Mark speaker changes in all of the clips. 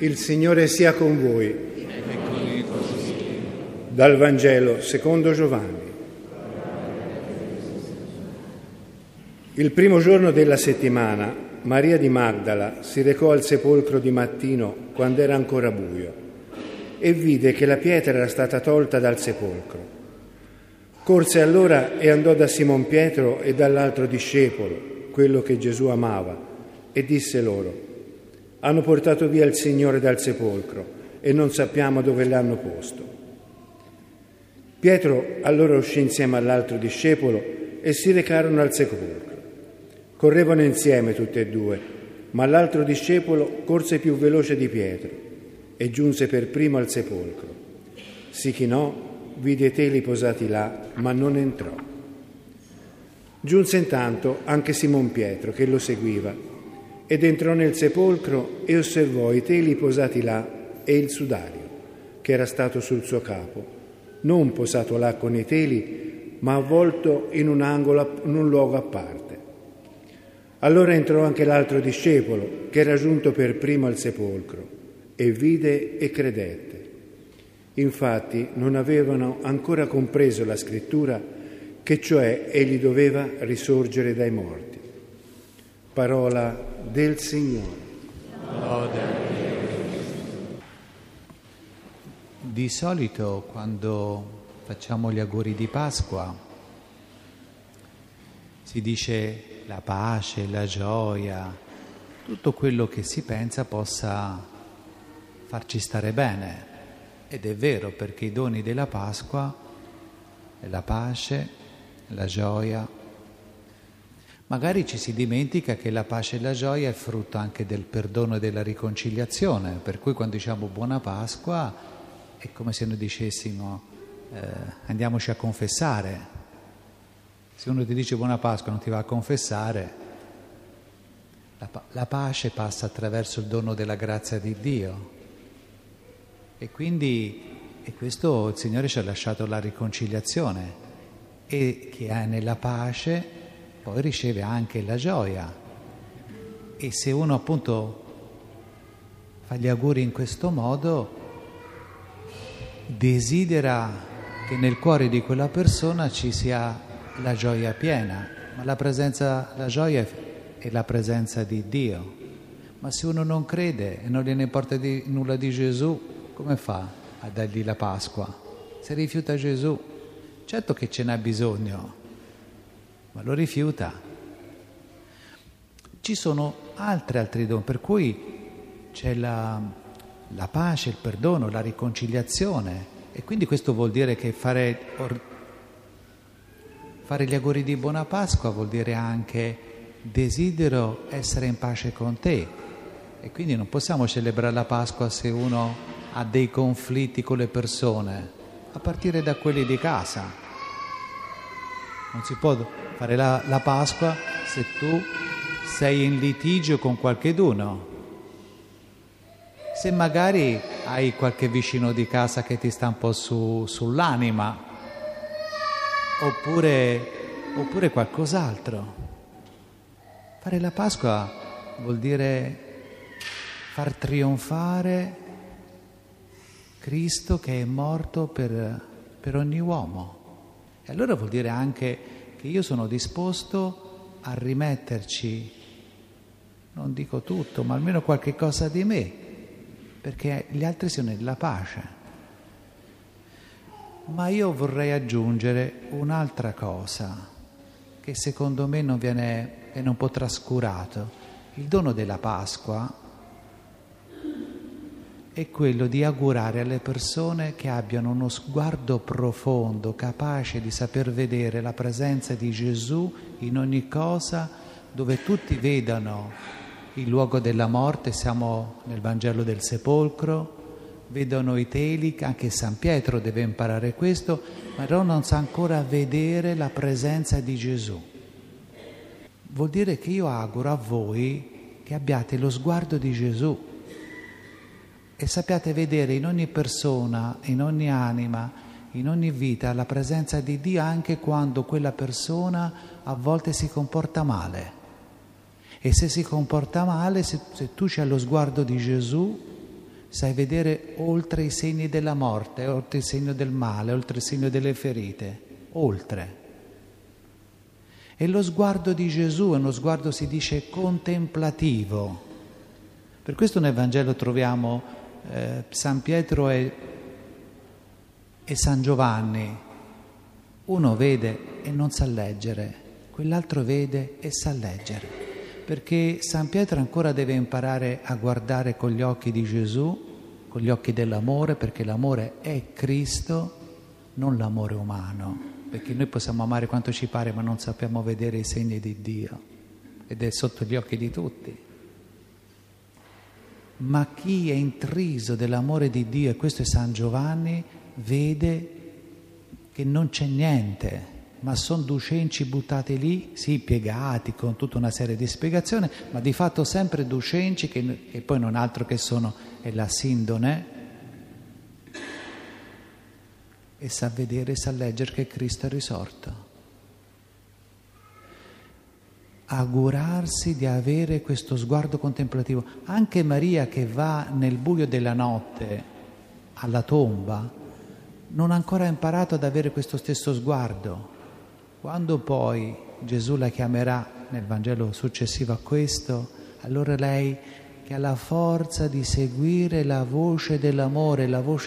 Speaker 1: Il Signore sia con voi.
Speaker 2: E con il tuo spirito.
Speaker 1: Dal Vangelo secondo Giovanni. Il primo giorno della settimana, Maria di Magdala si recò al sepolcro di mattino quando era ancora buio e vide che la pietra era stata tolta dal sepolcro. Corse allora e andò da Simon Pietro e dall'altro discepolo, quello che Gesù amava, e disse loro: hanno portato via il Signore dal sepolcro e non sappiamo dove l'hanno posto. Pietro allora uscì insieme all'altro discepolo e si recarono al sepolcro. Correvano insieme tutti e due, ma l'altro discepolo corse più veloce di Pietro e giunse per primo al sepolcro. Si chinò, vide i teli posati là, ma non entrò. Giunse intanto anche Simon Pietro, che lo seguiva, ed entrò nel sepolcro e osservò i teli posati là e il sudario, che era stato sul suo capo, non posato là con i teli, ma avvolto in un angolo, in un luogo a parte. Allora entrò anche l'altro discepolo, che era giunto per primo al sepolcro, e vide e credette. Infatti non avevano ancora compreso la scrittura, che cioè egli doveva risorgere dai morti. Parola del Signore.
Speaker 2: Di solito quando facciamo gli auguri di Pasqua si dice la pace, la gioia, tutto quello che si pensa possa farci stare bene. Ed è vero, perché i doni della Pasqua è la pace, la gioia. Magari ci si dimentica che la pace e la gioia è frutto anche del perdono e della riconciliazione, per cui quando diciamo buona Pasqua è come se noi dicessimo andiamoci a confessare. Se uno ti dice buona Pasqua e non ti va a confessare, la pace passa attraverso il dono della grazia di Dio. E quindi questo il Signore ci ha lasciato la riconciliazione, e chi è nella pace poi riceve anche la gioia. E se uno appunto fa gli auguri in questo modo, desidera che nel cuore di quella persona ci sia la gioia piena, ma la gioia è la presenza di Dio. Ma se uno non crede e non gliene importa nulla di Gesù, come fa a dargli la Pasqua? Se rifiuta Gesù, certo che ce n'ha bisogno, ma lo rifiuta. Ci sono altri doni, per cui c'è la pace, il perdono, la riconciliazione, e quindi questo vuol dire che fare gli auguri di buona Pasqua vuol dire anche desidero essere in pace con te, e quindi non possiamo celebrare la Pasqua se uno ha dei conflitti con le persone, a partire da quelli di casa. Non si può fare la Pasqua se tu sei in litigio con qualcheduno. Se magari hai qualche vicino di casa che ti sta un po' sull'anima, oppure qualcos'altro. Fare la Pasqua vuol dire far trionfare Cristo che è morto per ogni uomo. E allora vuol dire anche che io sono disposto a rimetterci, non dico tutto, ma almeno qualche cosa di me, perché gli altri siano nella pace. Ma io vorrei aggiungere un'altra cosa che secondo me non viene un po' trascurato. Il dono della Pasqua è quello di augurare alle persone che abbiano uno sguardo profondo, capace di saper vedere la presenza di Gesù in ogni cosa, dove tutti vedano il luogo della morte, siamo nel Vangelo del sepolcro, vedono i teli, anche San Pietro deve imparare questo, ma non sa ancora vedere la presenza di Gesù. Vuol dire che io auguro a voi che abbiate lo sguardo di Gesù e sappiate vedere in ogni persona, in ogni anima, in ogni vita la presenza di Dio, anche quando quella persona a volte si comporta male. E se si comporta male, se tu c'hai lo sguardo di Gesù, sai vedere oltre i segni della morte, oltre il segno del male, oltre il segno delle ferite, oltre. E lo sguardo di Gesù è uno sguardo, si dice, contemplativo. Per questo nel Vangelo troviamo San Pietro e San Giovanni. Uno vede e non sa leggere, quell'altro vede e sa leggere. Perché San Pietro ancora deve imparare a guardare con gli occhi di Gesù, con gli occhi dell'amore, perché l'amore è Cristo, non l'amore umano. Perché noi possiamo amare quanto ci pare, ma non sappiamo vedere i segni di Dio, ed è sotto gli occhi di tutti. Ma chi è intriso dell'amore di Dio, e questo è San Giovanni, vede che non c'è niente, ma sono due cenci buttati lì, sì, piegati con tutta una serie di spiegazioni, ma di fatto sempre due cenci che poi non altro che è la sindone, e sa vedere e sa leggere che Cristo è risorto. Augurarsi di avere questo sguardo contemplativo. Anche Maria, che va nel buio della notte alla tomba, non ha ancora imparato ad avere questo stesso sguardo. Quando poi Gesù la chiamerà nel Vangelo successivo a questo, allora lei, che ha la forza di seguire la voce dell'amore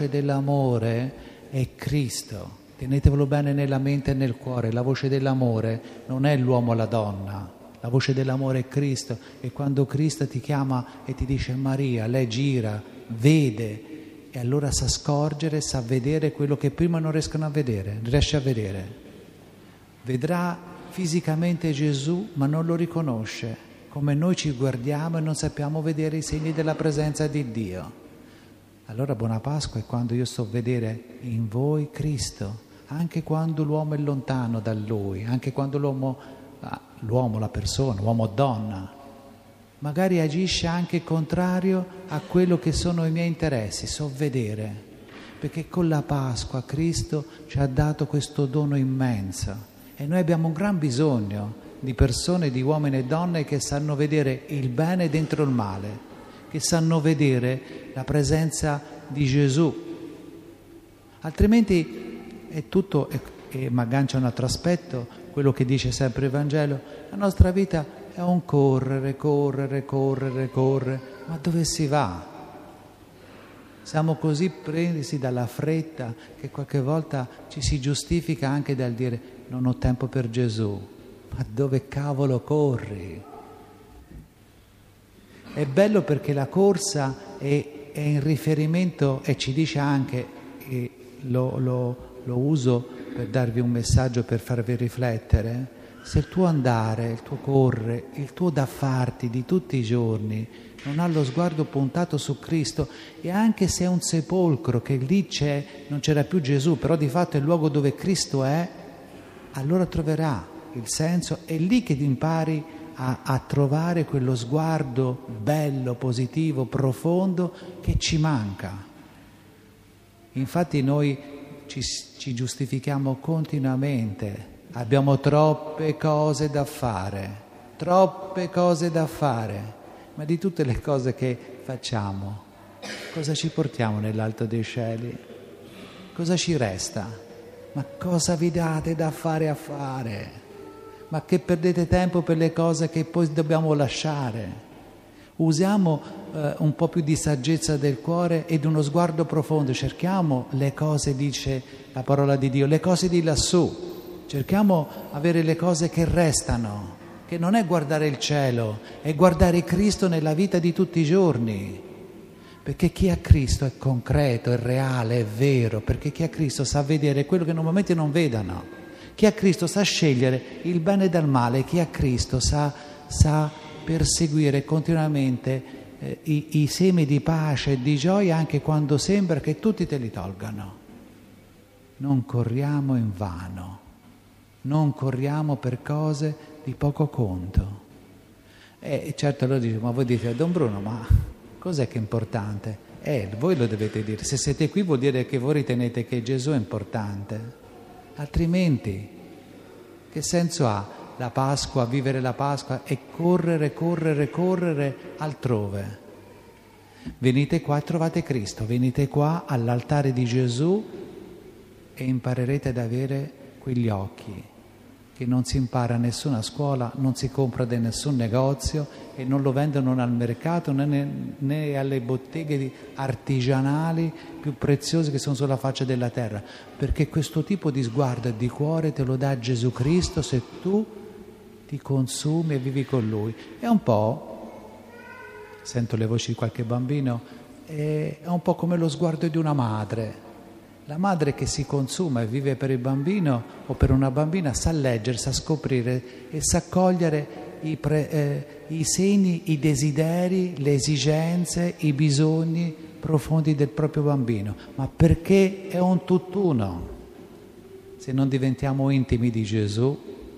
Speaker 2: è Cristo. Tenetevelo bene nella mente e nel cuore, la voce dell'amore non è l'uomo o la donna, la voce dell'amore è Cristo, e quando Cristo ti chiama e ti dice Maria, lei gira, vede, e allora sa scorgere, sa vedere quello che prima non riesce a vedere. Vedrà fisicamente Gesù, ma non lo riconosce, come noi ci guardiamo e non sappiamo vedere i segni della presenza di Dio. Allora buona Pasqua è quando io so vedere in voi Cristo, anche quando l'uomo è lontano da Lui, anche quando l'uomo, la persona, uomo o donna, magari agisce anche contrario a quello che sono i miei interessi, so vedere, perché con la Pasqua Cristo ci ha dato questo dono immenso e noi abbiamo un gran bisogno di persone, di uomini e donne che sanno vedere il bene dentro il male, che sanno vedere la presenza di Gesù, altrimenti è tutto, e mi aggancia un altro aspetto, quello che dice sempre il Vangelo, la nostra vita è un correre, ma dove si va? Siamo così presi dalla fretta che qualche volta ci si giustifica anche dal dire non ho tempo per Gesù, ma dove cavolo corri? È bello perché la corsa è in riferimento, e ci dice anche, e lo uso per darvi un messaggio, per farvi riflettere, se il tuo andare, il tuo correre, il tuo da farti di tutti i giorni non ha lo sguardo puntato su Cristo, e anche se è un sepolcro che lì non c'era più Gesù, però di fatto è il luogo dove Cristo è, allora troverà il senso, è lì che impari a trovare quello sguardo bello, positivo, profondo che ci manca. Infatti noi ci giustifichiamo continuamente, abbiamo troppe cose da fare, ma di tutte le cose che facciamo, cosa ci portiamo nell'alto dei cieli? Cosa ci resta? Ma cosa vi date da fare a fare? Ma che perdete tempo per le cose che poi dobbiamo lasciare. Usiamo un po' più di saggezza del cuore ed uno sguardo profondo, cerchiamo le cose, dice la parola di Dio, le cose di lassù, cerchiamo avere le cose che restano, che non è guardare il cielo, è guardare Cristo nella vita di tutti i giorni, perché chi ha Cristo è concreto, è reale, è vero, perché chi ha Cristo sa vedere quello che normalmente non vedano. Chi ha Cristo sa scegliere il bene dal male, chi ha Cristo sa perseguire continuamente i semi di pace e di gioia anche quando sembra che tutti te li tolgano. Non corriamo in vano, non corriamo per cose di poco conto. E certo allora dice, ma voi dite, Don Bruno, ma cos'è che è importante? Voi lo dovete dire, se siete qui vuol dire che voi ritenete che Gesù è importante. Altrimenti, che senso ha la Pasqua, vivere la Pasqua e correre altrove? Venite qua e trovate Cristo, venite qua all'altare di Gesù e imparerete ad avere quegli occhi che non si impara a nessuna scuola, non si compra da nessun negozio e non lo vendono al mercato né alle botteghe artigianali più preziose che sono sulla faccia della terra, perché questo tipo di sguardo e di cuore te lo dà Gesù Cristo se tu ti consumi e vivi con Lui. È un po', sento le voci di qualche bambino, è un po' come lo sguardo di una madre. La madre che si consuma e vive per il bambino o per una bambina sa leggere, sa scoprire e sa cogliere i segni, i desideri, le esigenze, i bisogni profondi del proprio bambino, ma perché è un tutt'uno. Se non diventiamo intimi di Gesù,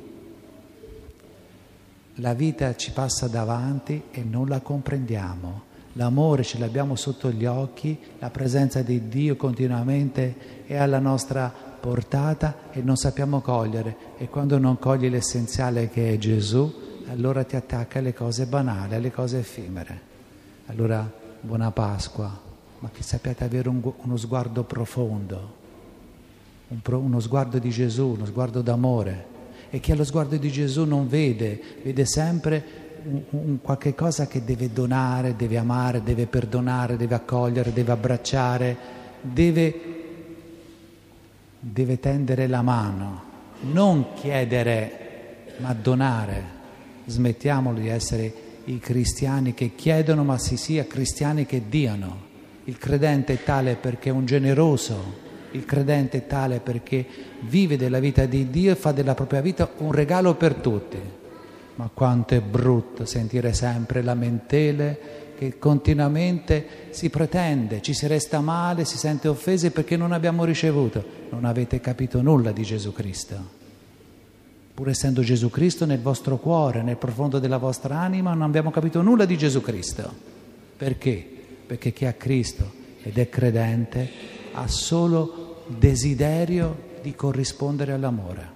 Speaker 2: la vita ci passa davanti e non la comprendiamo. L'amore ce l'abbiamo sotto gli occhi, la presenza di Dio continuamente è alla nostra portata e non sappiamo cogliere. E quando non cogli l'essenziale che è Gesù, allora ti attacca alle cose banali, alle cose effimere. Allora, buona Pasqua, ma che sappiate avere uno sguardo profondo, uno sguardo di Gesù, uno sguardo d'amore. E chi ha lo sguardo di Gesù non vede sempre un qualche cosa che deve donare, deve amare, deve perdonare, deve accogliere, deve abbracciare, deve tendere la mano, non chiedere ma donare. Smettiamolo di essere i cristiani che chiedono, ma si sia cristiani che diano. Il credente è tale perché è un generoso, il credente è tale perché vive della vita di Dio e fa della propria vita un regalo per tutti. Ma quanto è brutto sentire sempre lamentele che continuamente si pretende, ci si resta male, si sente offesi perché non abbiamo ricevuto. Non avete capito nulla di Gesù Cristo. Pur essendo Gesù Cristo nel vostro cuore, nel profondo della vostra anima, non abbiamo capito nulla di Gesù Cristo. Perché? Perché chi ha Cristo ed è credente ha solo desiderio di corrispondere all'amore.